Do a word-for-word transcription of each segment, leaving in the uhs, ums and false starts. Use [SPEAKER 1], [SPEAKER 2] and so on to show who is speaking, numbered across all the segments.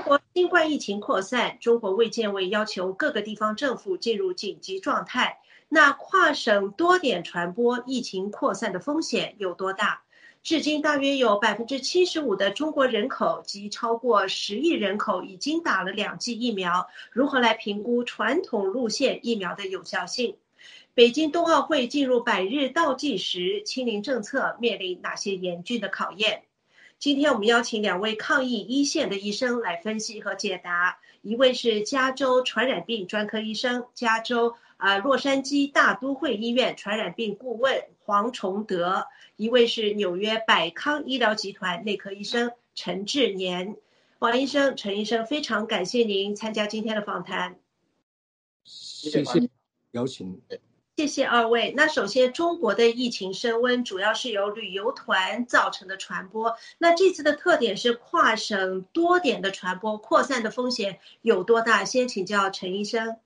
[SPEAKER 1] 国新冠疫情扩散，中国卫健委要求各个地方政府进入紧急状态。那跨省多点传播，疫情扩散的风险有多大？至今大约有百分之七十五的中国人口及超过十亿人口已经打了两剂疫苗，如何来评估传统路线疫苗的有效性？北京冬奥会进入百日倒计时，清零政策面临哪些严峻的考验？今天我们邀请两位抗疫一线的医生来分析和解答，一位是加州传染病专科医生，加州呃洛杉矶大都会医院传染病顾问黄崇德，一位是纽约百康医疗集团内科医生陈志年。黄医生、陈医生，非常感谢您参加今天的访谈。
[SPEAKER 2] 谢谢邀请。
[SPEAKER 1] 谢谢二位。那首先，中国的疫情升温主要是由旅游团造成的传播。那这次的特点是跨省多点的传播，扩散的风险有多大？先请教陈医生。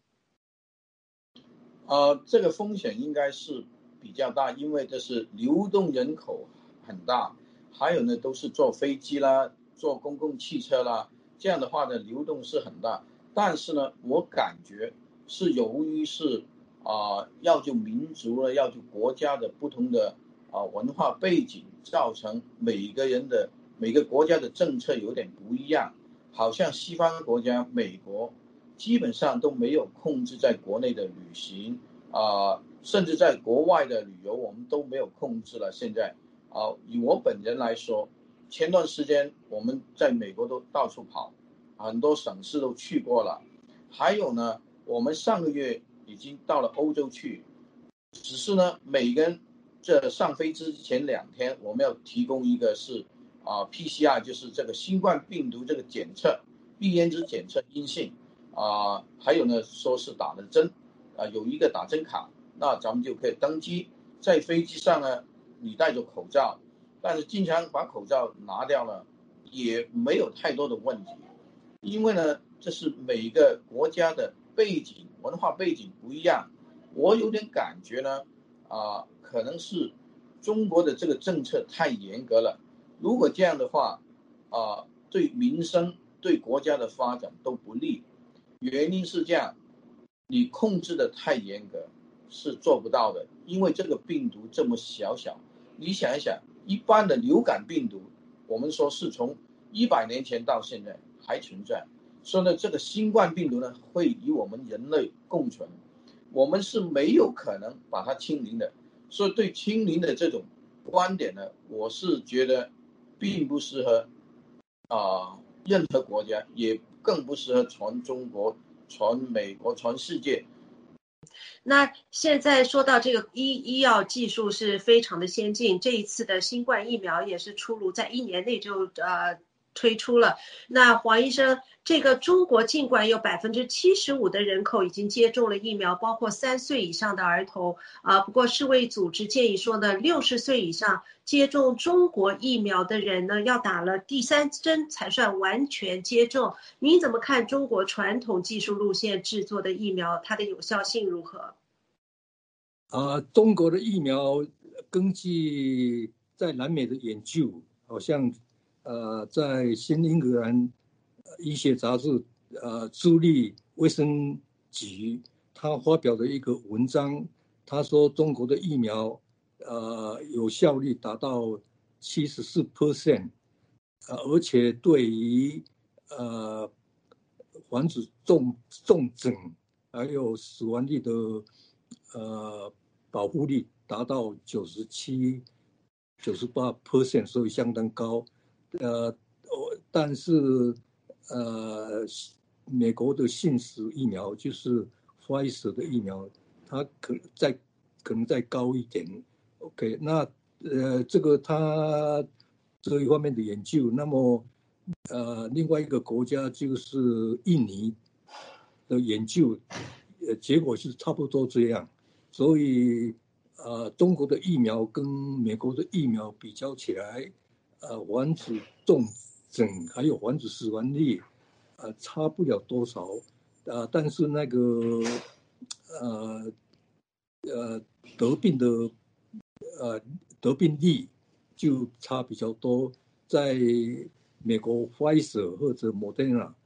[SPEAKER 2] 呃，这个风险应该是比较大，因为这是流动人口很大，还有呢都是坐飞机啦、坐公共汽车啦，这样的话呢流动是很大。但是呢，我感觉是由于是。啊、呃，要就民族了，要就国家的不同的啊、呃、文化背景，造成每个人的每个国家的政策有点不一样。好像西方国家，美国基本上都没有控制在国内的旅行啊、呃，甚至在国外的旅游我们都没有控制了。现在啊、呃，以我本人来说，前段时间我们在美国都到处跑，很多省市都去过了。还有呢，我们上个月已经到了欧洲去，只是呢，每个人这上飞之前两天，我们要提供一个是啊、呃、P C R， 就是这个新冠病毒这个检测，必验值检测阴性啊、呃，还有呢说是打了针啊、呃，有一个打针卡，那咱们就可以登机。在飞机上呢，你戴着口罩，但是经常把口罩拿掉了，也没有太多的问题，因为呢，这是每个国家的背景文化背景不一样。我有点感觉呢啊、呃，可能是中国的这个政策太严格了，如果这样的话啊、呃，对民生对国家的发展都不利。原因是这样，你控制的太严格是做不到的，因为这个病毒这么小小，你想一想，一般的流感病毒我们说是从一百年前到现在还存在，所以呢，这个新冠病毒呢会与我们人类共存，我们是没有可能把它清零的。所以对清零的这种观点呢，我是觉得并不适合啊、呃、任何国家，也更不适合全中国、全美国、全世界。
[SPEAKER 1] 那现在说到这个医医药技术是非常的先进，这一次的新冠疫苗也是出炉，在一年内就呃推出了。那黄医生，这个中国尽管有百分之七十五的人口已经接种了疫苗，包括三岁以上的儿童啊、呃，不过世卫组织建议说呢，六十岁以上接种中国疫苗的人呢，要打了第三针才算完全接种。您怎么看中国传统技术路线制作的疫苗，它的有效性如何？
[SPEAKER 3] 啊、呃，中国的疫苗根据在南美的研究，好像呃，在新英格兰医学杂志呃助力卫生局，他发表的一个文章，他说中国的疫苗呃有效率达到七十四 percent， 呃，而且对于呃防止重重症还有死亡率的呃保护力达到九十七、九十八 percent， 所以相当高。呃，但是呃，美国的信使疫苗就是 Pfizer 的疫苗，它可再可能再高一点。OK， 那呃，这个它这一方面的研究，那么呃，另外一个国家就是印尼的研究，呃，结果是差不多这样。所以呃，中国的疫苗跟美国的疫苗比较起来，呃，防止重症还有防止死亡率，呃，差不了多少，呃，但是那个呃呃得病的呃得病率就差比较多，在美国 Pfizer 或者 Moderna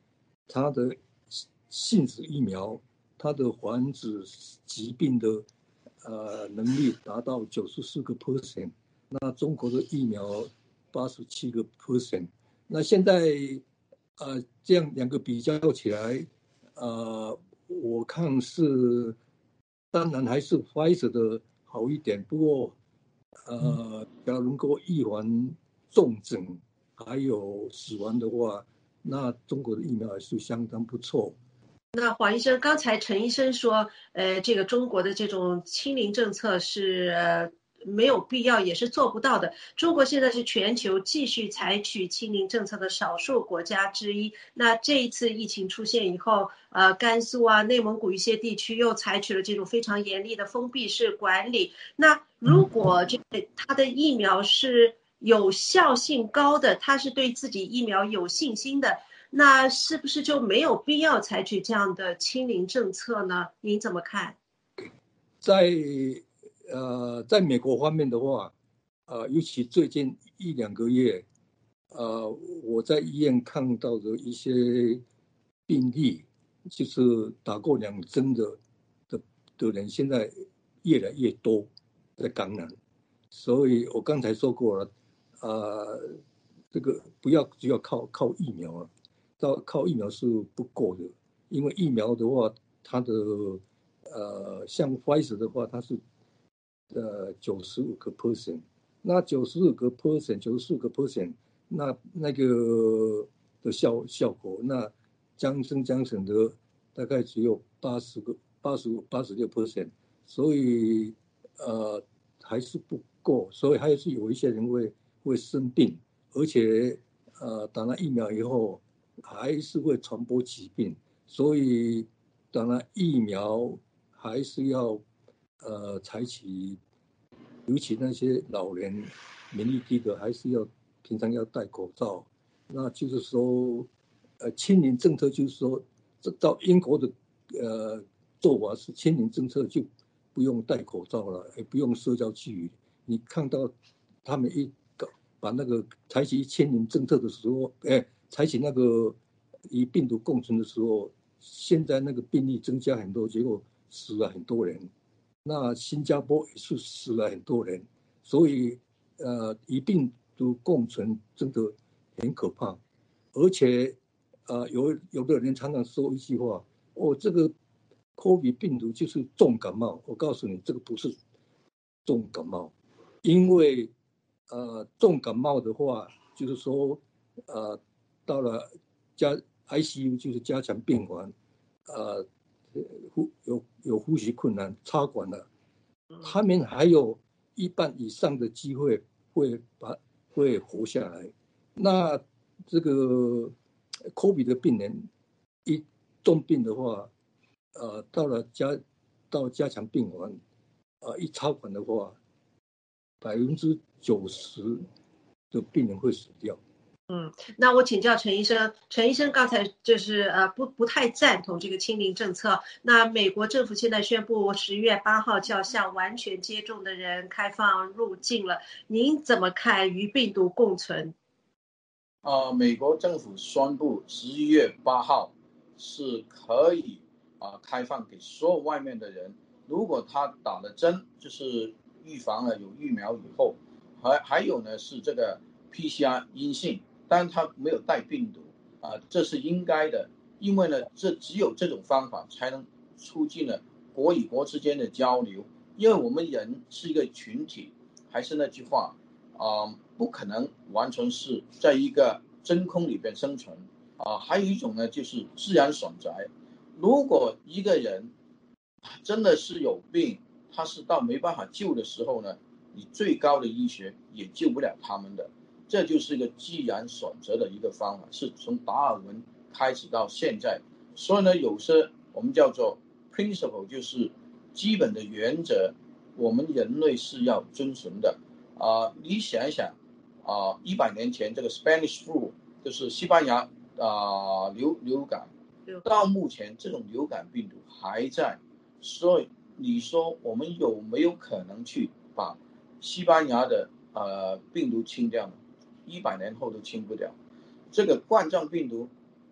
[SPEAKER 3] 它的信使疫苗，它的防止疾病的呃能力达到九十四个 percent， 那中国的疫苗八十七个 percent， 那现在呃这样两个比较起来，呃我看是当然还是 Pfizer 的好一点，不过呃假如能够预防重症还有死亡的话，那中国的疫苗还是相当不错。
[SPEAKER 1] 那黄医生，刚才陈医生说，呃，这个中国的这种清零政策是、呃、没有必要，也是做不到的。中国现在是全球继续采取清零政策的少数国家之一。那这一次疫情出现以后，呃，甘肃啊、内蒙古一些地区又采取了这种非常严厉的封闭式管理。那如果这个它的疫苗是有效性高的，它是对自己疫苗有信心的，那是不是就没有必要采取这样的清零政策呢？您怎么看？
[SPEAKER 3] 在呃，在美国方面的话，呃，尤其最近一两个月，呃，我在医院看到的一些病例，就是打过两针的的的人，现在越来越多在感染。所以我刚才说过了，呃，这个不要只要靠靠疫苗啊，到靠疫苗是不够的，因为疫苗的话，它的呃，像 Pfizer 的话，它是呃九十五个 percent， 那九十五个 percent， 九十四个 percent， 那那个的效效果，那江生江省的大概只有八十个八十五八十六 percent， 所以呃还是不够，所以还是有一些人会会生病，而且呃打了疫苗以后还是会传播疾病，所以打了疫苗还是要呃采取，尤其那些老人免疫低的，还是要平常要戴口罩。那就是说，呃，清零政策就是说，这到英国的呃做法是清零政策就不用戴口罩了，也不用社交距离。你看到他们一把那个采取清零政策的时候，哎，采取那个与病毒共存的时候，现在那个病例增加很多，结果死了很多人。那新加坡也是死了很多人，所以呃，与病毒共存真的很可怕。而且呃，有有的人常常说一句话：“哦，这个 COVID 病毒就是重感冒。”我告诉你，这个不是重感冒，因为呃，重感冒的话，就是说呃，到了加 I C U 就是加强病房，呃，呼有有呼吸困难、插管了，他们还有一半以上的机会会把会活下来。那这个 COVID 的病人一重病的话，呃，到了加到加强病房，呃，一插管的话，百分之九十的病人会死掉。
[SPEAKER 1] 嗯，那我请教陈医生，陈医生刚才就是呃不不太赞同这个清零政策。那美国政府现在宣布十月八号就要向完全接种的人开放入境了，您怎么看与病毒共存？
[SPEAKER 2] 呃，美国政府宣布十一月八号是可以啊、呃、开放给所有外面的人，如果他打了针，就是预防了有疫苗以后，还还有呢是这个 P C R 阴性，但他没有带病毒啊、呃，这是应该的，因为呢这只有这种方法才能促进了国与国之间的交流，因为我们人是一个群体，还是那句话。啊、呃，不可能完全是在一个真空里边生存啊、呃。还有一种呢，就是自然选择。如果一个人真的是有病，他是到没办法救的时候呢，你最高的医学也救不了他们的。这就是一个自然选择的一个方法，是从达尔文开始到现在。所以呢，有些我们叫做 principle， 就是基本的原则，我们人类是要遵循的。啊、呃，你想一想，啊、呃，一百年前这个 Spanish flu 就是西班牙啊、呃、流流感，到目前这种流感病毒还在，所以你说我们有没有可能去把西班牙的呃病毒清掉呢？一百年后都清不掉。这个冠状病毒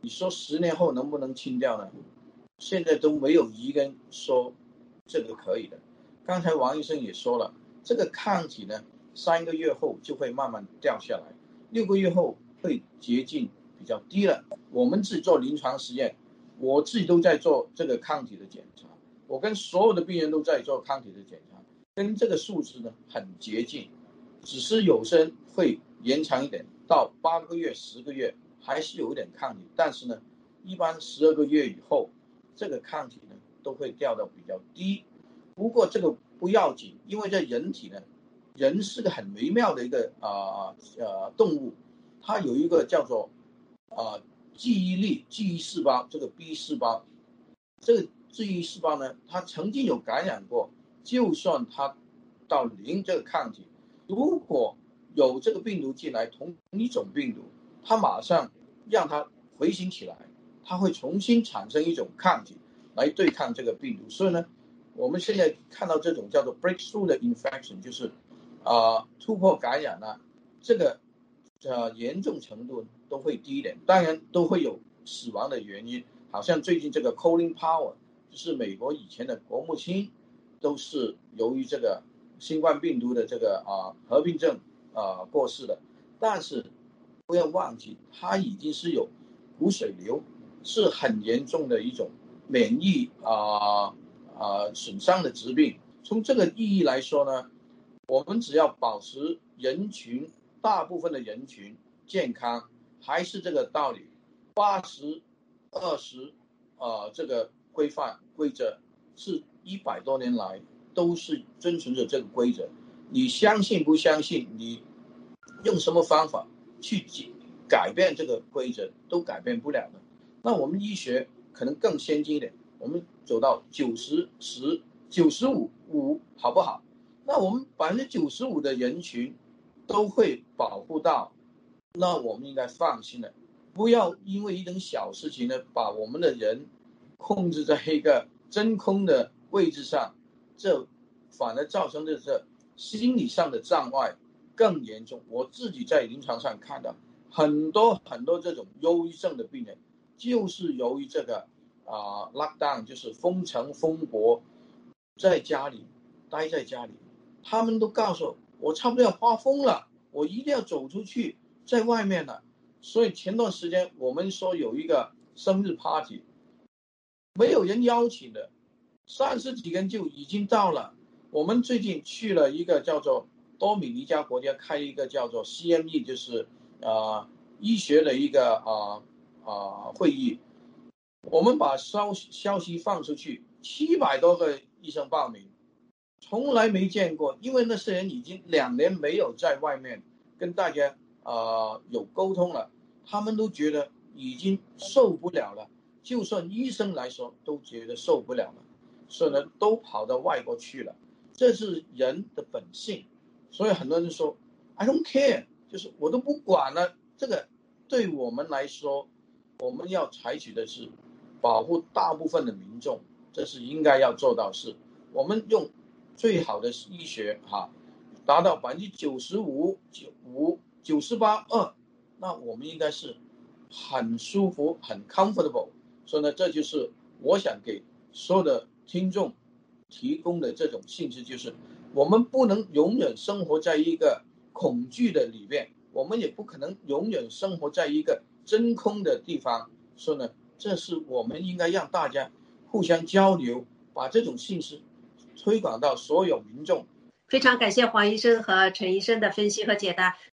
[SPEAKER 2] 你说十年后能不能清掉呢？现在都没有一个人说这个可以的。刚才王医生也说了，这个抗体呢，三个月后就会慢慢掉下来，六个月后会接近比较低了。我们自己做临床实验，我自己都在做这个抗体的检查，我跟所有的病人都在做抗体的检查，跟这个数字呢很接近，只是有些人会延长一点，到八个月、十个月还是有一点抗体，但是呢，一般十二个月以后，这个抗体呢都会掉到比较低。不过这个不要紧，因为在人体呢，人是个很微妙的一个啊 呃, 呃动物，它有一个叫做啊、呃、记忆力记忆细胞，这个 B 细胞，这个记忆细胞呢，它曾经有感染过，就算它到零这个抗体，如果有这个病毒进来，同一种病毒，它马上让它回醒起来，它会重新产生一种抗体来对抗这个病毒。所以呢，我们现在看到这种叫做 breakthrough 的 infection， 就是啊、呃、突破感染啊，这个呃严重程度都会低一点，当然都会有死亡的原因。好像最近这个 Colin Powell， 就是美国以前的国务卿，都是由于这个新冠病毒的这个啊、呃、合并症啊、呃、过世的。但是不要忘记，他已经是有骨髓瘤，是很严重的一种免疫啊啊、呃呃、损伤的疾病。从这个意义来说呢，我们只要保持人群大部分的人群健康，还是这个道理，八十二十啊这个规范规则是一百多年来都是遵循着这个规则。你相信不相信，你用什么方法去改变这个规则都改变不了的。那我们医学可能更先进一点，我们走到九十十九十五五好不好？那我们百分之九十五的人群都会保护到，那我们应该放心的，不要因为一点小事情呢，把我们的人控制在一个真空的位置上，这反而造成的这心理上的障碍更严重。我自己在临床上看到很多很多这种忧郁症的病人，就是由于这个啊、呃、lockdown， 就是封城封国，在家里待在家里，他们都告诉我，我差不多要发疯了，我一定要走出去，在外面了。所以前段时间我们说有一个生日 party， 没有人邀请的，三十几个人就已经到了。我们最近去了一个叫做多米尼加国家开一个叫做 C M E， 就是呃医学的一个啊啊、呃呃、会议，我们把消消息放出去，七百多个医生报名，从来没见过，因为那些人已经两年没有在外面跟大家啊、呃、有沟通了，他们都觉得已经受不了了，就算医生来说都觉得受不了了，所以呢都跑到外国去了，这是人的本性。所以很多人说 I don't care， 就是我都不管了。这个对我们来说，我们要采取的是保护大部分的民众，这是应该要做到事。我们用最好的医学哈，达到百分之九十五、九五、九十八、二，那我们应该是很舒服、很 comfortable。所以呢，这就是我想给所有的听众提供的这种信息，就是我们不能永远生活在一个恐惧的里面，我们也不可能永远生活在一个真空的地方。所以呢，这是我们应该让大家互相交流，把这种信息推广到所有民众。
[SPEAKER 1] 非常感谢黄医生和陈医生的分析和解答。